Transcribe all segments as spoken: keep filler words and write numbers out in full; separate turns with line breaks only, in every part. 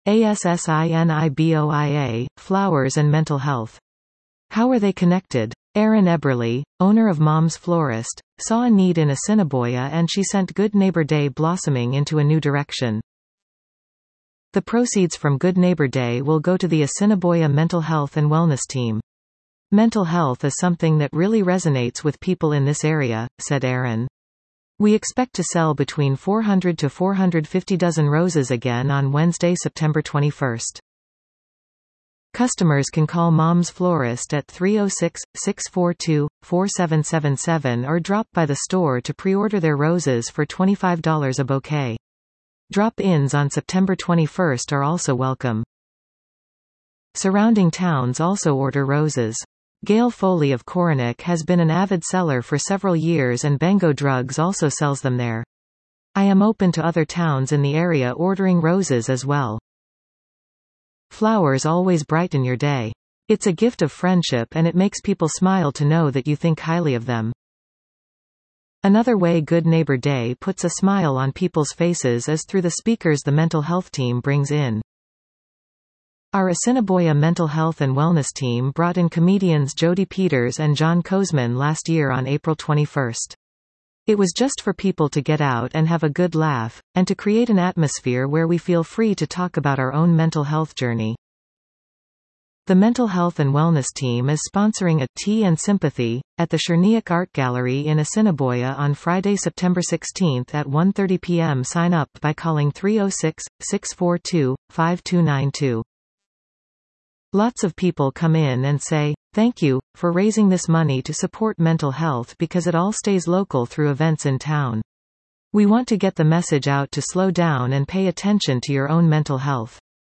ASSINIBOIA, flowers and mental health. How are they connected? Erin Eberly, owner of Mom's Florist, saw a need in Assiniboia and she sent Good Neighbor Day blossoming into a new direction. The proceeds from Good Neighbor Day will go to the Assiniboia Mental Health and Wellness Team. Mental health is something that really resonates with people in this area, said Erin. We expect to sell between four hundred to four hundred fifty dozen roses again on Wednesday, September twenty-first. Customers can call Mom's Florist at three oh six, six four two, four seven seven seven or drop by the store to pre-order their roses for twenty-five dollars a bouquet. Drop-ins on September twenty-first are also welcome. Surrounding towns also order roses. Gail Foley of Coronac has been an avid seller for several years and Bengo Drugs also sells them there. I am open to other towns in the area ordering roses as well. Flowers always brighten your day. It's a gift of friendship and it makes people smile to know that you think highly of them. Another way Good Neighbor Day puts a smile on people's faces is through the speakers the mental health team brings in. Our Assiniboia Mental Health and Wellness Team brought in comedians Jody Peters and John Kozman last year on April twenty-first. It was just for people to get out and have a good laugh, and to create an atmosphere where we feel free to talk about our own mental health journey. The Mental Health and Wellness Team is sponsoring a Tea and Sympathy at the Cherniac Art Gallery in Assiniboia on Friday, September sixteenth at one thirty p m Sign up by calling three oh six, six four two, five two nine two. Lots of people come in and say, "Thank you for raising this money to support mental health because it all stays local through events in town. We want to get the message out to slow down and pay attention to your own mental health."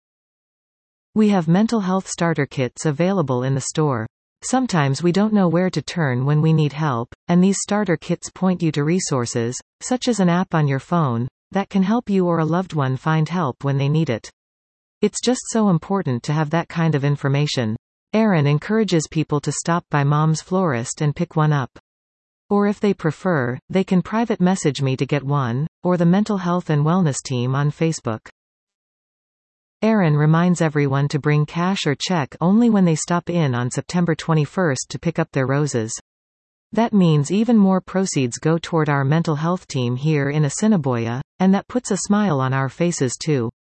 We have mental health starter kits available in the store. Sometimes we don't know where to turn when we need help, and these starter kits point you to resources, such as an app on your phone, that can help you or a loved one find help when they need it. It's just so important to have that kind of information. Erin encourages people to stop by Mom's Florist and pick one up. Or if they prefer, they can private message me to get one, or the Mental Health and Wellness Team on Facebook. Erin reminds everyone to bring cash or check only when they stop in on September twenty-first to pick up their roses. That means even more proceeds go toward our mental health team here in Assiniboia, and that puts a smile on our faces too.